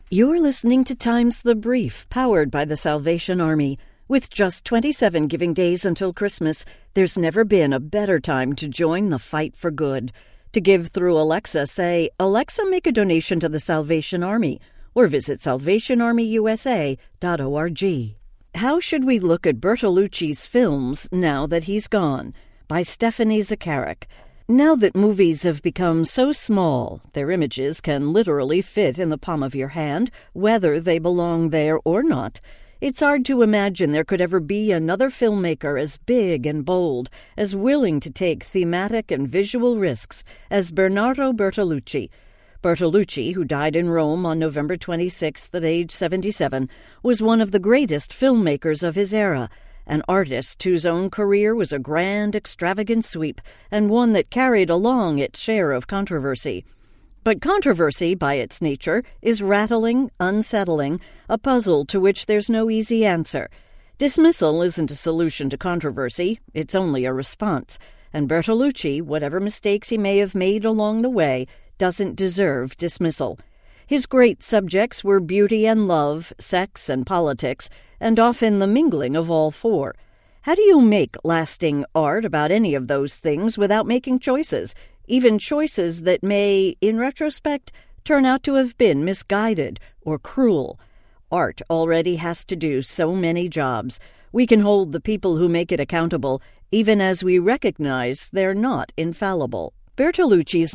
You're listening to Times the Brief, powered by the Salvation Army. With just 27 giving days until Christmas, there's never been a better time to join the fight for good. To give through Alexa, say, "Alexa, make a donation to the Salvation Army," or visit salvationarmyusa.org. How Should We Look at Bertolucci's Films Now That He's Gone? By Stephanie Zacharek. Now that movies have become so small, their images can literally fit in the palm of your hand, whether they belong there or not. It's hard to imagine there could ever be another filmmaker as big and bold, as willing to take thematic and visual risks as Bernardo Bertolucci. Bertolucci, who died in Rome on November 26th at age 77, was one of the greatest filmmakers of his era, an artist whose own career was a grand, extravagant sweep, and one that carried along its share of controversy. But controversy, by its nature, is rattling, unsettling, a puzzle to which there's no easy answer. Dismissal isn't a solution to controversy, it's only a response. And Bertolucci, whatever mistakes he may have made along the way, doesn't deserve dismissal. His great subjects were beauty and love, sex and politics, and often the mingling of all four. How do you make lasting art about any of those things without making choices, even choices that may, in retrospect, turn out to have been misguided or cruel? Art already has to do so many jobs. We can hold the people who make it accountable, even as we recognize they're not infallible. Bertolucci's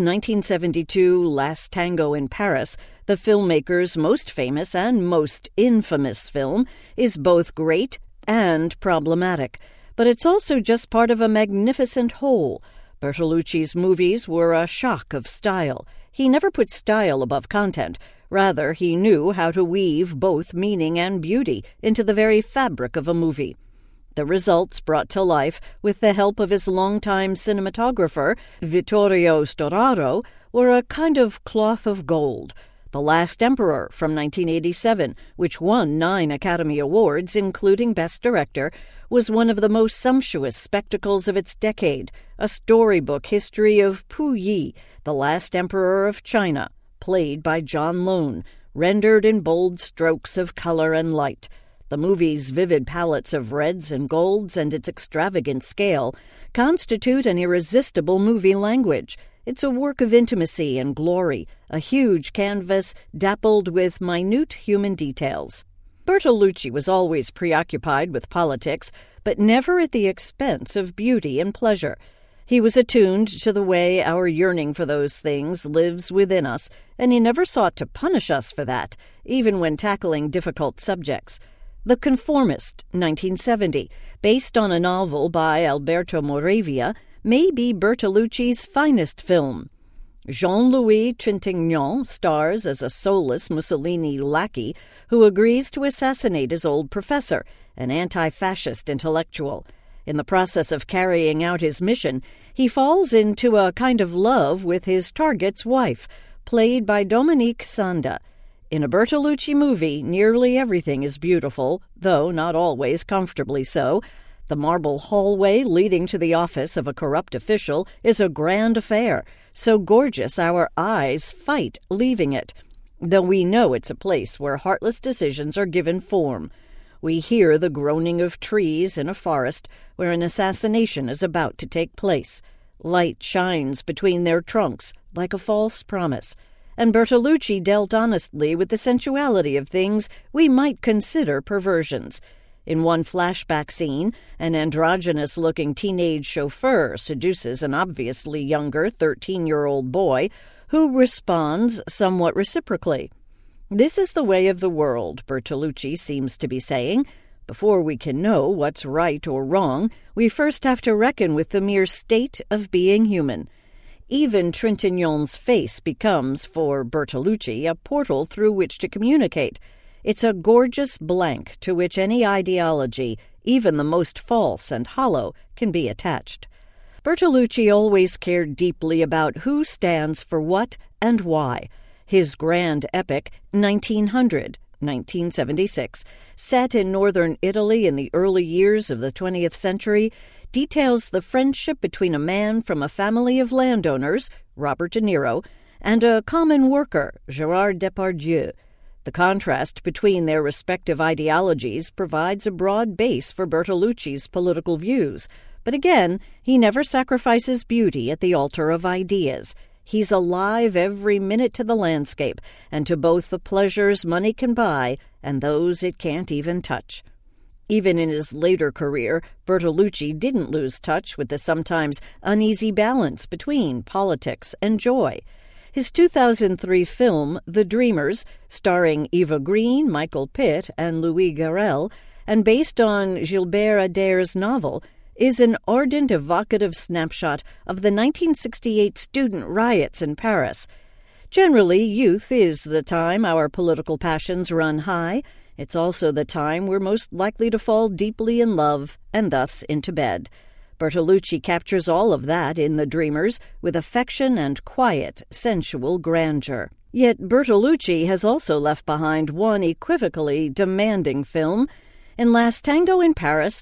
1972 Last Tango in Paris, the filmmaker's most famous and most infamous film, is both great and problematic. But it's also just part of a magnificent whole. Bertolucci's movies were a shock of style. He never put style above content. Rather, he knew how to weave both meaning and beauty into the very fabric of a movie. The results, brought to life with the help of his longtime cinematographer, Vittorio Storaro, were a kind of cloth of gold. The Last Emperor from 1987, which won 9 Academy Awards, including Best Director, was one of the most sumptuous spectacles of its decade, a storybook history of Puyi, the last emperor of China, played by John Lone, rendered in bold strokes of color and light. The movie's vivid palettes of reds and golds and its extravagant scale constitute an irresistible movie language. It's a work of intimacy and glory, a huge canvas dappled with minute human details. Bertolucci was always preoccupied with politics, but never at the expense of beauty and pleasure. He was attuned to the way our yearning for those things lives within us, and he never sought to punish us for that, even when tackling difficult subjects. The Conformist, 1970, based on a novel by Alberto Moravia, may be Bertolucci's finest film. Jean-Louis Trintignant stars as a soulless Mussolini lackey who agrees to assassinate his old professor, an anti-fascist intellectual. In the process of carrying out his mission, he falls into a kind of love with his target's wife, played by Dominique Sanda. In a Bertolucci movie, nearly everything is beautiful, though not always comfortably so. The marble hallway leading to the office of a corrupt official is a grand affair, so gorgeous our eyes fight leaving it, though we know it's a place where heartless decisions are given form. We hear the groaning of trees in a forest where an assassination is about to take place. Light shines between their trunks like a false promise. And Bertolucci dealt honestly with the sensuality of things we might consider perversions. In one flashback scene, an androgynous-looking teenage chauffeur seduces an obviously younger 13-year-old boy who responds somewhat reciprocally. This is the way of the world, Bertolucci seems to be saying. Before we can know what's right or wrong, we first have to reckon with the mere state of being human. Even Trintignant's face becomes, for Bertolucci, a portal through which to communicate. It's a gorgeous blank to which any ideology, even the most false and hollow, can be attached. Bertolucci always cared deeply about who stands for what and why. His grand epic, 1900, 1976, set in northern Italy in the early years of the 20th century, details the friendship between a man from a family of landowners, Robert De Niro, and a common worker, Gerard Depardieu. The contrast between their respective ideologies provides a broad base for Bertolucci's political views. But again, he never sacrifices beauty at the altar of ideas. He's alive every minute to the landscape and to both the pleasures money can buy and those it can't even touch. Even in his later career, Bertolucci didn't lose touch with the sometimes uneasy balance between politics and joy. His 2003 film, The Dreamers, starring Eva Green, Michael Pitt, and Louis Garrel, and based on Gilbert Adair's novel, is an ardent, evocative snapshot of the 1968 student riots in Paris. Generally, youth is the time our political passions run high. It's also the time we're most likely to fall deeply in love and thus into bed. Bertolucci captures all of that in The Dreamers with affection and quiet, sensual grandeur. Yet Bertolucci has also left behind one equivocally demanding film. In Last Tango in Paris,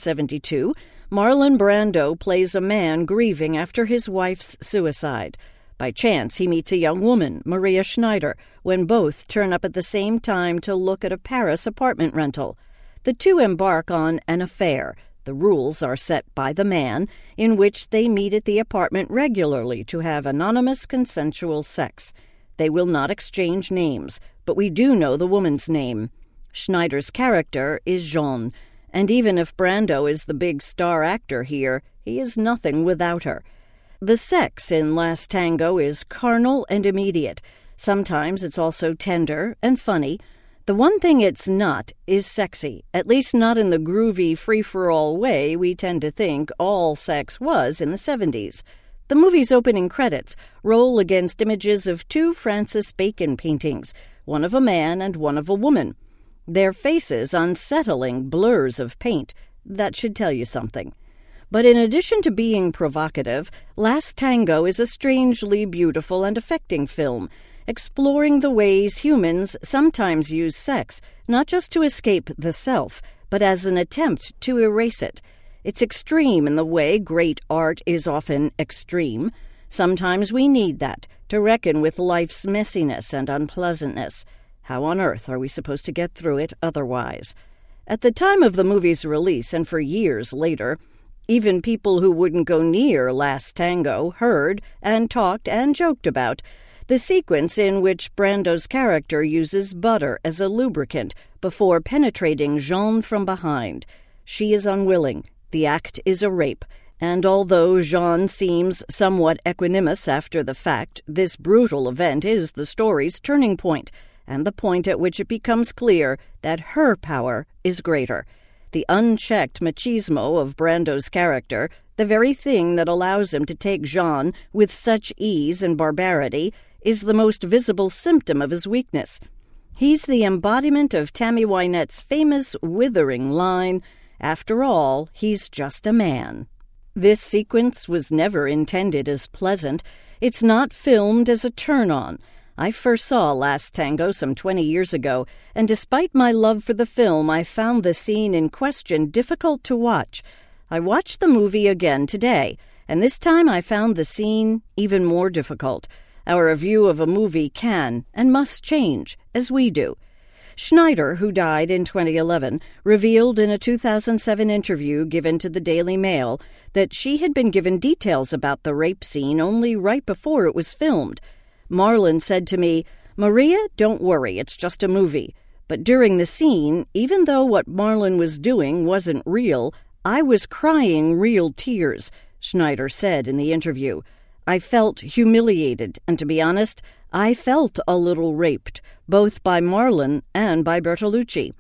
1972, Marlon Brando plays a man grieving after his wife's suicide. By chance, he meets a young woman, Maria Schneider, when both turn up at the same time to look at a Paris apartment rental. The two embark on an affair. The rules are set by the man, in which they meet at the apartment regularly to have anonymous consensual sex. They will not exchange names, but we do know the woman's name. Schneider's character is Jean, and even if Brando is the big star actor here, he is nothing without her. The sex in Last Tango is carnal and immediate. Sometimes it's also tender and funny. The one thing it's not is sexy, at least not in the groovy, free-for-all way we tend to think all sex was in the 70s. The movie's opening credits roll against images of two Francis Bacon paintings, one of a man and one of a woman. Their faces unsettling blurs of paint. That should tell you something. But in addition to being provocative, Last Tango is a strangely beautiful and affecting film, exploring the ways humans sometimes use sex, not just to escape the self, but as an attempt to erase it. It's extreme in the way great art is often extreme. Sometimes we need that to reckon with life's messiness and unpleasantness. How on earth are we supposed to get through it otherwise? At the time of the movie's release and for years later, even people who wouldn't go near Last Tango heard and talked and joked about the sequence in which Brando's character uses butter as a lubricant before penetrating Jean from behind. She is unwilling. The act is a rape. And although Jean seems somewhat equanimous after the fact, this brutal event is the story's turning point, and the point at which it becomes clear that her power is greater. The unchecked machismo of Brando's character, the very thing that allows him to take Jean with such ease and barbarity, is the most visible symptom of his weakness. He's the embodiment of Tammy Wynette's famous withering line, "After all, he's just a man." This sequence was never intended as pleasant. It's not filmed as a turn-on. I first saw Last Tango some 20 years ago, and despite my love for the film, I found the scene in question difficult to watch. I watched the movie again today, and this time I found the scene even more difficult. Our view of a movie can and must change, as we do. Schneider, who died in 2011, revealed in a 2007 interview given to the Daily Mail that she had been given details about the rape scene only right before it was filmed. Marlon said to me, "Maria, don't worry, it's just a movie." But during the scene, even though what Marlon was doing wasn't real, I was crying real tears, Schneider said in the interview. I felt humiliated, and to be honest, I felt a little raped, both by Marlon and by Bertolucci.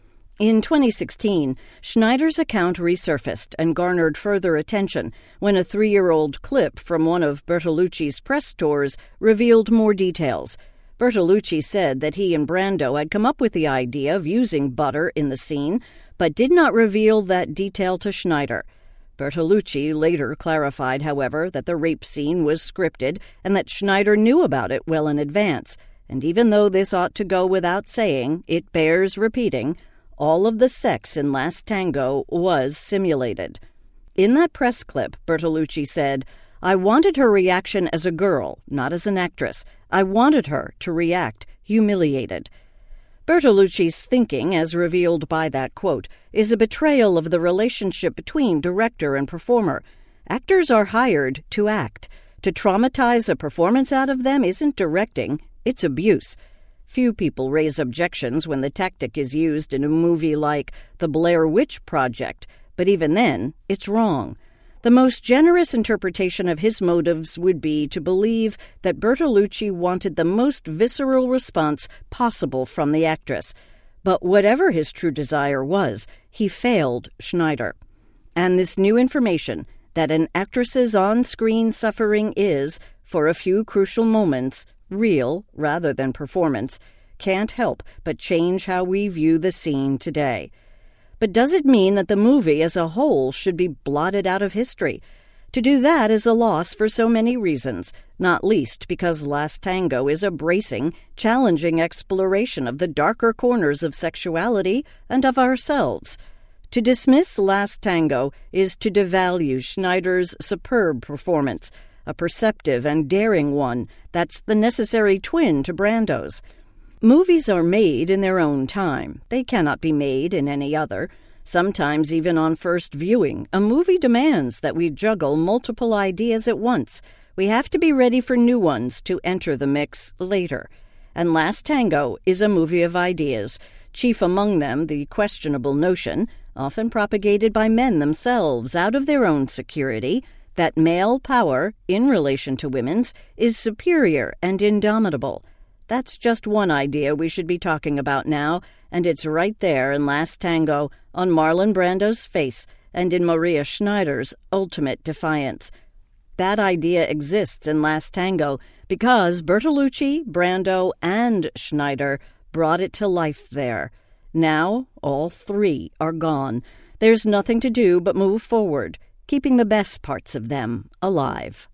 In 2016, Schneider's account resurfaced and garnered further attention when a 3-year-old clip from one of Bertolucci's press tours revealed more details. Bertolucci said that he and Brando had come up with the idea of using butter in the scene, but did not reveal that detail to Schneider. Bertolucci later clarified, however, that the rape scene was scripted and that Schneider knew about it well in advance. And even though this ought to go without saying, it bears repeating, all of the sex in Last Tango was simulated. In that press clip, Bertolucci said, "I wanted her reaction as a girl, not as an actress. I wanted her to react humiliated." Bertolucci's thinking, as revealed by that quote, is a betrayal of the relationship between director and performer. Actors are hired to act. To traumatize a performance out of them isn't directing, it's abuse. Few people raise objections when the tactic is used in a movie like The Blair Witch Project, but even then, it's wrong. The most generous interpretation of his motives would be to believe that Bertolucci wanted the most visceral response possible from the actress. But whatever his true desire was, he failed Schneider. And this new information that an actress's on-screen suffering is, for a few crucial moments, real rather than performance, can't help but change how we view the scene today. But does it mean that the movie as a whole should be blotted out of history? To do that is a loss for so many reasons, not least because Last Tango is a bracing, challenging exploration of the darker corners of sexuality and of ourselves. To dismiss Last Tango is to devalue Schneider's superb performance, a perceptive and daring one that's the necessary twin to Brando's. Movies are made in their own time. They cannot be made in any other. Sometimes, even on first viewing, a movie demands that we juggle multiple ideas at once. We have to be ready for new ones to enter the mix later. And Last Tango is a movie of ideas, chief among them the questionable notion, often propagated by men themselves out of their own security, that male power, in relation to women's, is superior and indomitable. That's just one idea we should be talking about now, and it's right there in Last Tango, on Marlon Brando's face, and in Maria Schneider's ultimate defiance. That idea exists in Last Tango because Bertolucci, Brando, and Schneider brought it to life there. Now, all three are gone. There's nothing to do but move forward, keeping the best parts of them alive.